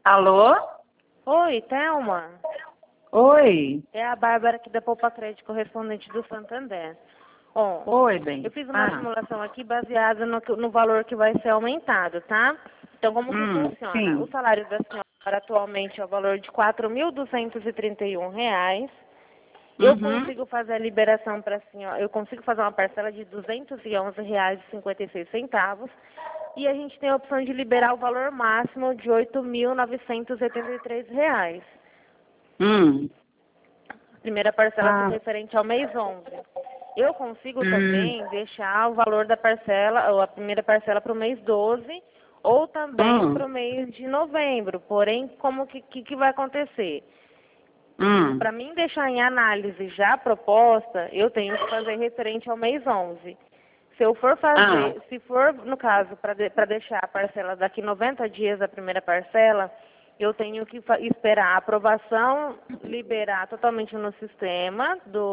Alô? Oi, Thelma. Oi. É a Bárbara aqui da Poupa Crédito, correspondente do Santander. Ó, Oi, bem. eu fiz uma simulação aqui baseada no valor que vai ser aumentado, tá? Então, como que funciona? Sim. O salário da senhora atualmente é o valor de R$ 4.231. Eu Uhum. consigo fazer a liberação para a senhora, eu consigo fazer uma parcela de R$ 211,56. E a gente tem a opção de liberar o valor máximo de R$ 8.983. Hum. Primeira parcela Ah. referente ao mês 11. Eu consigo Hum. também deixar o valor da parcela, ou a primeira parcela para o mês 12, ou também para o mês de novembro. Porém, como que vai acontecer? Hum. Para mim deixar em análise já a proposta, eu tenho que fazer referente ao mês 11. Se eu for fazer, se for, no caso, para deixar a parcela daqui 90 dias, a primeira parcela, eu tenho que esperar a aprovação, liberar totalmente no sistema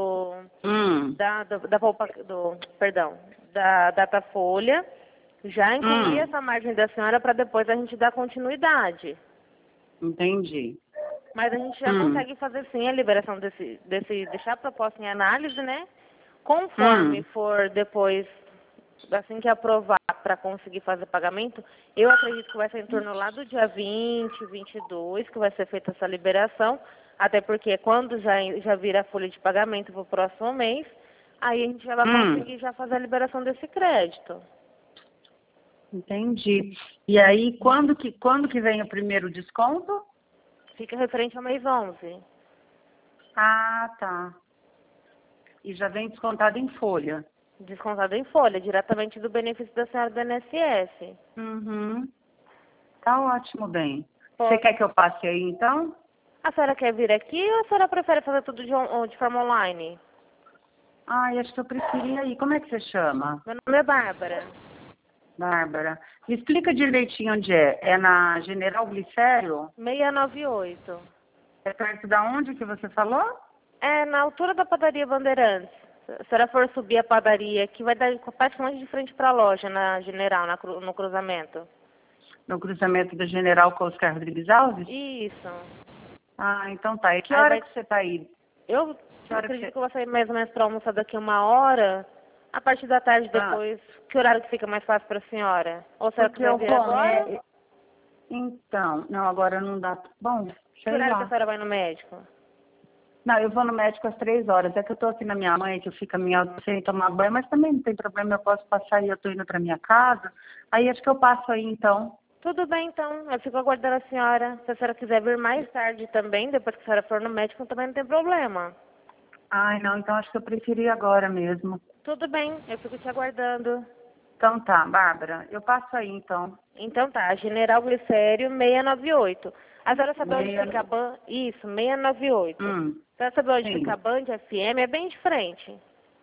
da Datafolha, já incluir essa margem da senhora para depois a gente dar continuidade. Entendi. Mas a gente já consegue fazer sim a liberação deixar a proposta em análise, né? Conforme for depois, assim que aprovar para conseguir fazer pagamento, eu acredito que vai ser em torno lá do dia 20, 22, que vai ser feita essa liberação, até porque quando já vira a folha de pagamento para o próximo mês, aí a gente já vai conseguir já fazer a liberação desse crédito. Entendi. E aí, quando que vem o primeiro desconto? Fica referente ao mês 11. Ah, tá. E já vem descontado em folha. Descontado em folha, diretamente do benefício da senhora do INSS. Uhum. Tá ótimo, bem. Você Pode. quer que eu passe aí, então? A senhora quer vir aqui ou a senhora prefere fazer tudo de forma online? Ai, acho que eu preferia ir. Como é que você chama? Meu nome é Bárbara. Bárbara. Me explica direitinho onde é. É na General Glicério? 698. É perto da onde que você falou? É na altura da padaria Bandeirantes. Se a senhora for subir a padaria, que vai dar praticamente de frente para a loja, na General, no cruzamento. No cruzamento da General com Oscar Rodrigues Alves? Isso. Ah, então tá. E que Aí hora que você tá aí? eu acredito que eu vou sair mais ou menos para almoçar daqui 1 hora. A partir da tarde depois, que horário que fica mais fácil para a senhora? Ou a senhora Porque quiser eu vir vou, agora? né? Então, não, agora não dá. Bom, Que sei horário que a lá. senhora vai no médico? Não, eu vou no médico às 3 horas. É que eu tô aqui na minha mãe, que eu fico sem tomar banho, mas também não tem problema, eu posso passar e eu tô indo pra minha casa. Aí acho que eu passo aí, então. Tudo bem, então. Eu fico aguardando a senhora. Se a senhora quiser vir mais tarde também, depois que a senhora for no médico, também não tem problema. Ai, não, então acho que eu preferi agora mesmo. Tudo bem, eu fico te aguardando. Então tá, Bárbara, eu passo aí, então. Então tá, General Glicério 698. A senhora sabe onde fica a Band? Isso, 698. A senhora sabe onde Sim. fica a Band FM? É bem de frente.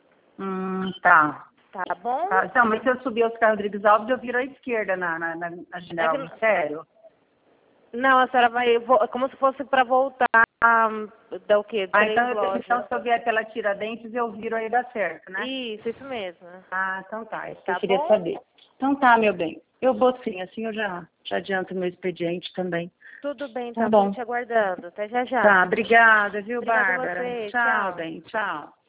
Tá. Tá bom? Tá. Então, mas se eu subir Oscar Rodrigues Alves, eu viro à esquerda na General Glicério? Não, a senhora vai, como se fosse para voltar da o quê? Ah, 3 lojas. então se eu vier pela Tiradentes, eu viro aí, dá certo, né? Isso mesmo. Ah, então tá. Isso que Tá eu queria bom? saber. Então tá, meu bem. Eu vou sim, assim eu já adianto meu expediente também. Tudo bem, Tá então, bom. fico te aguardando. Até já já. Tá, obrigada, viu, Obrigada a Bárbara? você. Tchau, Tchau. bem, tchau.